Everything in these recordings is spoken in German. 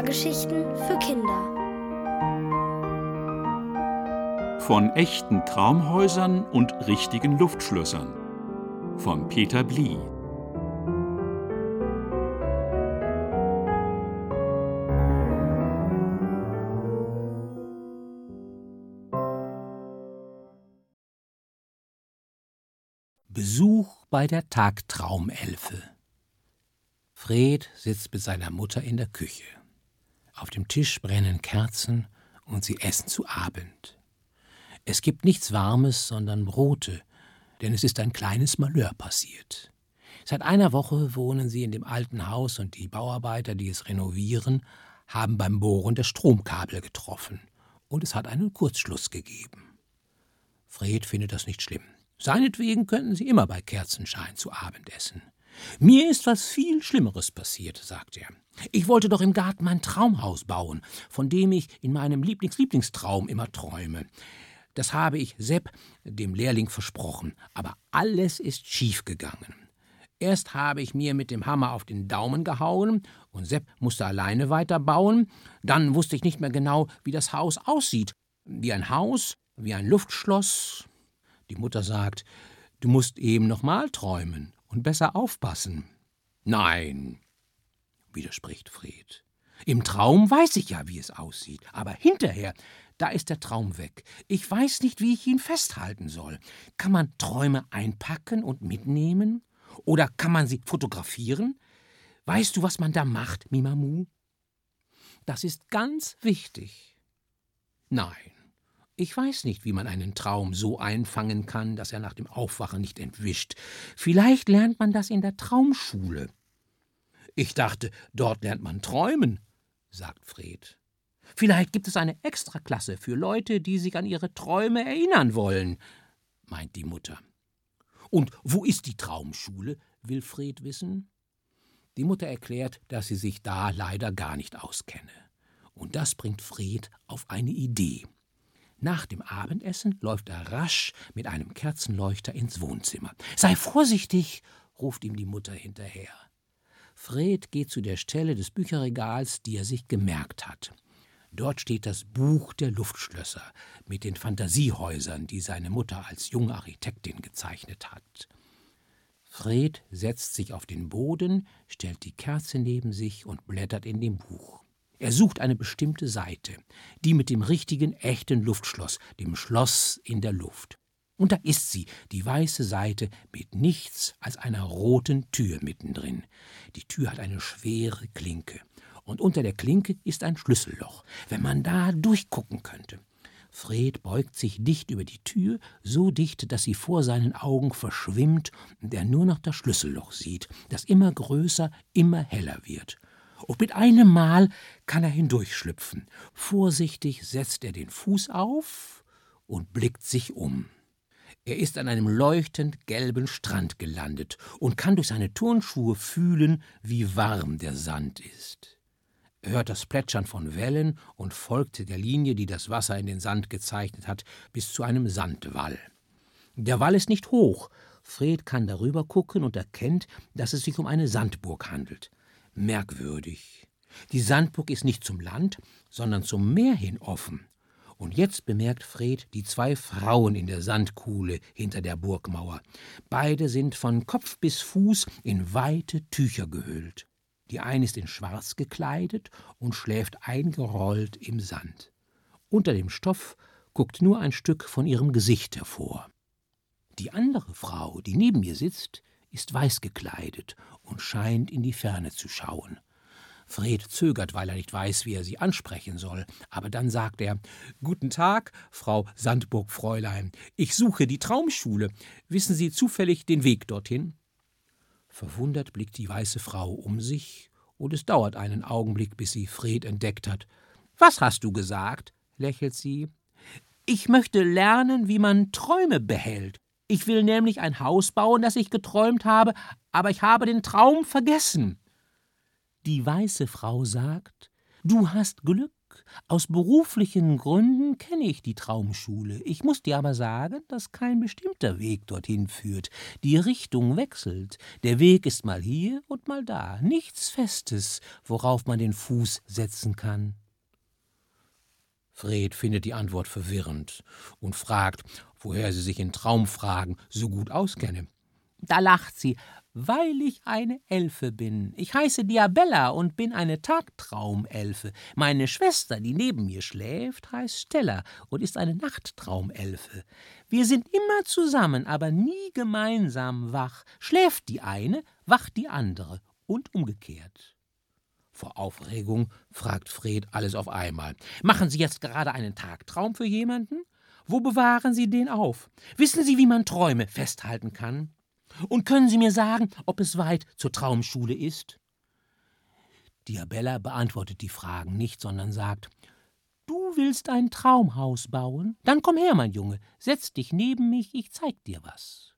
Hörgeschichten für Kinder. Von echten Traumhäusern und richtigen Luftschlössern. Von Peter Blie. Besuch bei der Tagtraumelfe. Fred sitzt mit seiner Mutter in der Küche. Auf dem Tisch brennen Kerzen und sie essen zu Abend. Es gibt nichts Warmes, sondern Brote, denn es ist ein kleines Malheur passiert. Seit einer Woche wohnen sie in dem alten Haus und die Bauarbeiter, die es renovieren, haben beim Bohren der Stromkabel getroffen und es hat einen Kurzschluss gegeben. Fred findet das nicht schlimm. Seinetwegen könnten sie immer bei Kerzenschein zu Abend essen. »Mir ist was viel Schlimmeres passiert«, sagt er. »Ich wollte doch im Garten mein Traumhaus bauen, von dem ich in meinem Lieblingstraum immer träume. Das habe ich Sepp, dem Lehrling, versprochen, aber alles ist schiefgegangen. Erst habe ich mir mit dem Hammer auf den Daumen gehauen und Sepp musste alleine weiterbauen. Dann wusste ich nicht mehr genau, wie das Haus aussieht. Wie ein Haus, wie ein Luftschloss.« Die Mutter sagt, »Du musst eben noch mal träumen und besser aufpassen.« »Nein«, widerspricht Fred. »Im Traum weiß ich ja, wie es aussieht, aber hinterher, da ist der Traum weg. Ich weiß nicht, wie ich ihn festhalten soll. Kann man Träume einpacken und mitnehmen? Oder kann man sie fotografieren? Weißt du, was man da macht, Mimamu? Das ist ganz wichtig.« »Nein. Ich weiß nicht, wie man einen Traum so einfangen kann, dass er nach dem Aufwachen nicht entwischt. Vielleicht lernt man das in der Traumschule.« »Ich dachte, dort lernt man träumen«, sagt Fred. »Vielleicht gibt es eine Extraklasse für Leute, die sich an ihre Träume erinnern wollen«, meint die Mutter. »Und wo ist die Traumschule?«, will Fred wissen. Die Mutter erklärt, dass sie sich da leider gar nicht auskenne. Und das bringt Fred auf eine Idee. Nach dem Abendessen läuft er rasch mit einem Kerzenleuchter ins Wohnzimmer. »Sei vorsichtig«, ruft ihm die Mutter hinterher. Fred geht zu der Stelle des Bücherregals, die er sich gemerkt hat. Dort steht das Buch der Luftschlösser mit den Fantasiehäusern, die seine Mutter als junge Architektin gezeichnet hat. Fred setzt sich auf den Boden, stellt die Kerze neben sich und blättert in dem Buch. Er sucht eine bestimmte Seite, die mit dem richtigen, echten Luftschloss, dem Schloss in der Luft. Und da ist sie, die weiße Seite mit nichts als einer roten Tür mittendrin. Die Tür hat eine schwere Klinke. Und unter der Klinke ist ein Schlüsselloch, wenn man da durchgucken könnte. Fred beugt sich dicht über die Tür, so dicht, dass sie vor seinen Augen verschwimmt und er nur noch das Schlüsselloch sieht, das immer größer, immer heller wird. Und mit einem Mal kann er hindurchschlüpfen. Vorsichtig setzt er den Fuß auf und blickt sich um. Er ist an einem leuchtend gelben Strand gelandet und kann durch seine Turnschuhe fühlen, wie warm der Sand ist. Er hört das Plätschern von Wellen und folgt der Linie, die das Wasser in den Sand gezeichnet hat, bis zu einem Sandwall. Der Wall ist nicht hoch. Fred kann darüber gucken und erkennt, dass es sich um eine Sandburg handelt. Merkwürdig. Die Sandburg ist nicht zum Land, sondern zum Meer hin offen. Und jetzt bemerkt Fred die zwei Frauen in der Sandkuhle hinter der Burgmauer. Beide sind von Kopf bis Fuß in weite Tücher gehüllt. Die eine ist in Schwarz gekleidet und schläft eingerollt im Sand. Unter dem Stoff guckt nur ein Stück von ihrem Gesicht hervor. Die andere Frau, die neben ihr sitzt, ist weiß gekleidet und scheint in die Ferne zu schauen. Fred zögert, weil er nicht weiß, wie er sie ansprechen soll. Aber dann sagt er, »Guten Tag, Frau Sandburg-Fräulein. Ich suche die Traumschule. Wissen Sie zufällig den Weg dorthin?« Verwundert blickt die weiße Frau um sich, und es dauert einen Augenblick, bis sie Fred entdeckt hat. »Was hast du gesagt?«, lächelt sie. »Ich möchte lernen, wie man Träume behält. Ich will nämlich ein Haus bauen, das ich geträumt habe, aber ich habe den Traum vergessen.« Die weiße Frau sagt, »Du hast Glück, Aus beruflichen Gründen kenne ich die Traumschule. Ich muss dir aber sagen, dass kein bestimmter Weg dorthin führt. Die Richtung wechselt. Der Weg ist mal hier und mal da. Nichts Festes, worauf man den Fuß setzen kann. Fred findet die Antwort verwirrend und fragt, woher sie sich in Traumfragen so gut auskenne. Da lacht sie, weil ich eine Elfe bin. Ich heiße Diabella und bin eine Tagtraumelfe. Meine Schwester, die neben mir schläft, heißt Stella und ist eine Nachttraumelfe. Wir sind immer zusammen, aber nie gemeinsam wach. Schläft die eine, wacht die andere und umgekehrt. Vor Aufregung fragt Fred alles auf einmal. Machen Sie jetzt gerade einen Tagtraum für jemanden? Wo bewahren Sie den auf? Wissen Sie, wie man Träume festhalten kann? Und können Sie mir sagen, ob es weit zur Traumschule ist? Diabella beantwortet die Fragen nicht, sondern sagt, du willst ein Traumhaus bauen? Dann komm her, mein Junge, setz dich neben mich, ich zeig dir was.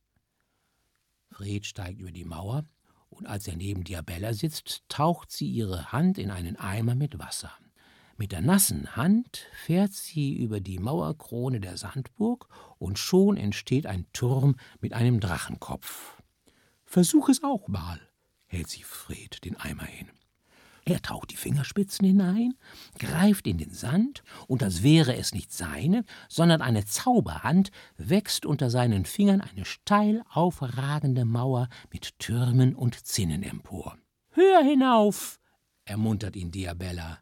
Fred steigt über die Mauer, und als er neben Diabella sitzt, taucht sie ihre Hand in einen Eimer mit Wasser. Mit der nassen Hand fährt sie über die Mauerkrone der Sandburg und schon entsteht ein Turm mit einem Drachenkopf. »Versuch es auch mal«, hält sie Fred den Eimer hin. Er taucht die Fingerspitzen hinein, greift in den Sand, und als wäre es nicht seine, sondern eine Zauberhand, wächst unter seinen Fingern eine steil aufragende Mauer mit Türmen und Zinnen empor. »Höher hinauf«, ermuntert ihn Diabella.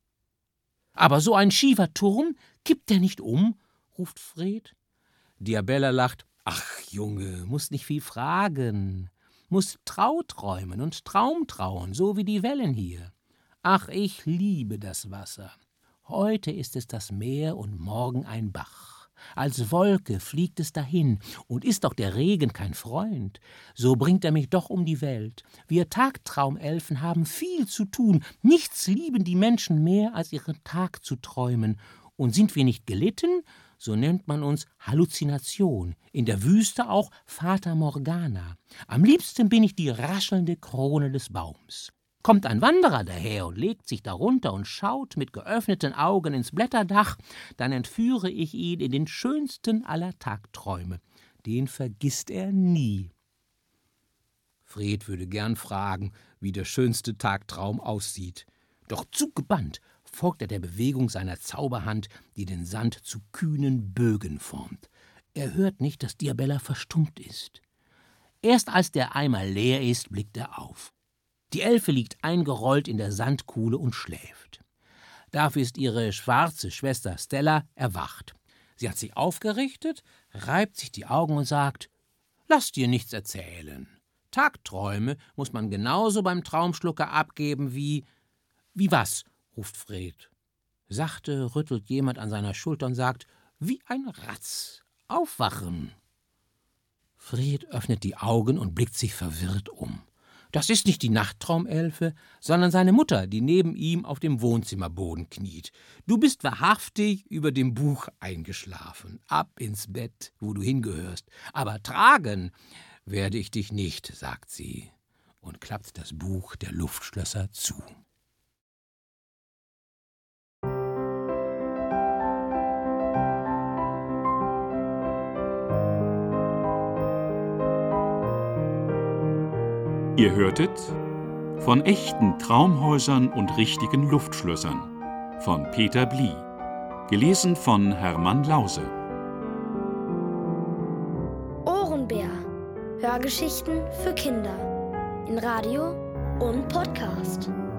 »Aber so ein schiefer Turm, kippt der nicht um?« ruft Fred. Diabella lacht. »Ach, Junge, musst nicht viel fragen. Musst Trauträumen und Traumtrauen, so wie die Wellen hier. Ach, ich liebe das Wasser. Heute ist es das Meer und morgen ein Bach. Als Wolke fliegt es dahin, und ist doch der Regen kein Freund, so bringt er mich doch um die Welt. Wir Tagtraumelfen haben viel zu tun, nichts lieben die Menschen mehr, als ihren Tag zu träumen. Und sind wir nicht gelitten, so nennt man uns Halluzination, in der Wüste auch Fata Morgana. Am liebsten bin ich die raschelnde Krone des Baums. Kommt ein Wanderer daher und legt sich darunter und schaut mit geöffneten Augen ins Blätterdach, dann entführe ich ihn in den schönsten aller Tagträume. Den vergisst er nie. Fred würde gern fragen, wie der schönste Tagtraum aussieht. Doch zu gebannt folgt er der Bewegung seiner Zauberhand, die den Sand zu kühnen Bögen formt. Er hört nicht, dass Diabella verstummt ist. Erst als der Eimer leer ist, blickt er auf. Die Elfe liegt eingerollt in der Sandkuhle und schläft. Dafür ist ihre schwarze Schwester Stella erwacht. Sie hat sich aufgerichtet, reibt sich die Augen und sagt, »Lass dir nichts erzählen. Tagträume muss man genauso beim Traumschlucker abgeben wie was?« ruft Fred. Sachte rüttelt jemand an seiner Schulter und sagt, »Wie ein Ratz. Aufwachen!« Fred öffnet die Augen und blickt sich verwirrt um. Das ist nicht die Nachttraumelfe, sondern seine Mutter, die neben ihm auf dem Wohnzimmerboden kniet. »Du bist wahrhaftig über dem Buch eingeschlafen. Ab ins Bett, wo du hingehörst. Aber tragen werde ich dich nicht«, sagt sie und klappt das Buch der Luftschlösser zu. Ihr hörtet »Von echten Traumhäusern und richtigen Luftschlössern« von Peter Blie, gelesen von Hermann Lause. Ohrenbär. Hörgeschichten für Kinder in Radio und Podcast.